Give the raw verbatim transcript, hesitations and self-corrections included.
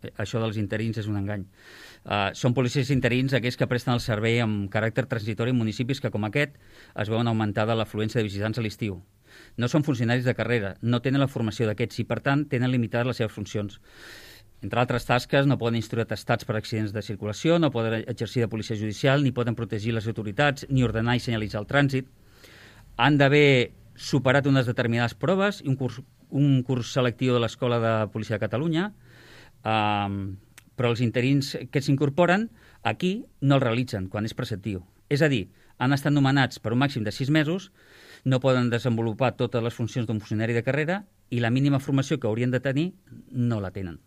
això dels interins és un engany. Uh, són policies interins aquells que presten el servei amb caràcter transitori en municipis que, com aquest, es veuen augmentada l'afluència de visitants a l'estiu. No són funcionaris de carrera, no tenen la formació d'aquests i, per tant, tenen limitades les seves funcions. Entre altres tasques, no poden instruir atestats per accidents de circulació, no poden exercir de policia judicial, ni poden protegir les autoritats, ni ordenar i senyalitzar el trànsit. Han d'haver superat unes determinades proves i un curs, un curs selectiu de l'Escola de Policia de Catalunya, um, però els interins que s'incorporen aquí no el realitzen quan és preceptiu. És a dir, han estat nomenats per un màxim de sis mesos, no poden desenvolupar totes les funcions d'un funcionari de carrera i la mínima formació que haurien de tenir no la tenen.